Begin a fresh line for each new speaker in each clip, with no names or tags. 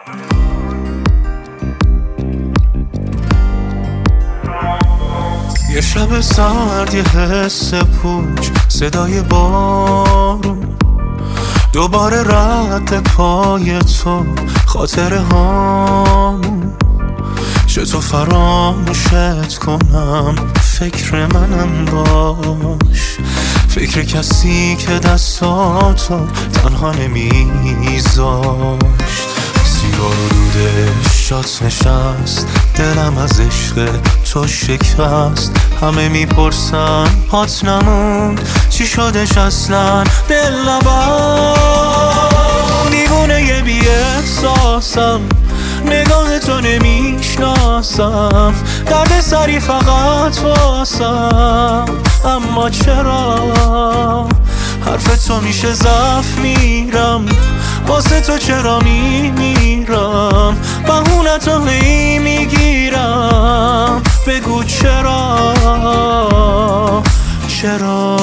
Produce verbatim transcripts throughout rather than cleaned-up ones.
یه شب سرد، یه حس پوچ، صدای بارون، دوباره رد پای تو، خاطره هامون. چطور فراموشت کنم، فکر منم باش، فکر کسی که دستاتو تنها نمیذاشت. سیگار و دودش جات نشست، دلم از عشق تو شکست. همه میپرسن پات نموند، چی شدش اصلا دل نبند. دیوونه یه بی احساسم، نگاه تو نمیشناسم، درد سری فقط واسم. اما چرا حرف تو میشه ضعف میرم، واسه تو چرا میمیرم، بهونه تو هی میگیرم. بگو چرا چرا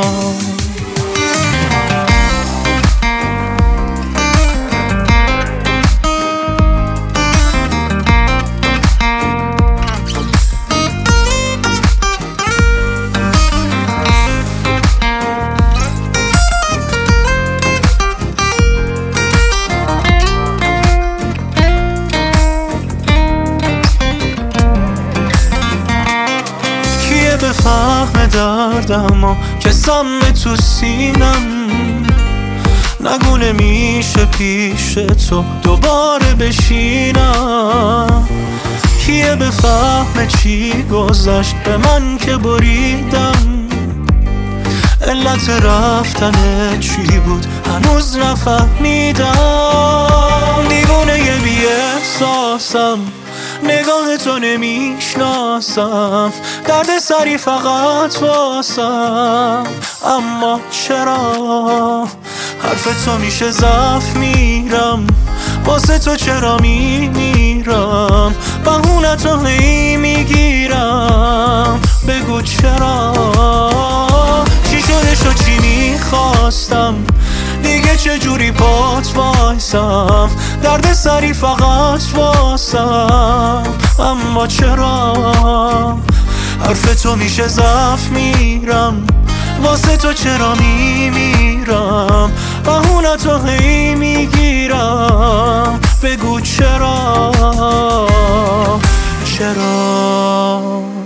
بفهم دردم و که سم تو سینم، نگو نمیشه پیش تو دوباره بشینم. کیه بفهم چی گذشت به من که بریدم، علت رفتن چی بود هنوز نفهمیدم. دیوونه یه بی احساسم، نگاه تو نمیشناسم، درد سری فقط واسم. اما چرا حرف تو میشه ضعف میرم، واسه تو چرا میمیرم، بهونه تو هی میگیرم. بگو چرا چی شدش و چی میخواستم، دیگه چجوری پات وایسم، درد سری فقط واسم. اما چرا حرف تو میشه ضعف میرم، واسه تو چرا میمیرم، بهونه تو هی میگیرم. بگو چرا چرا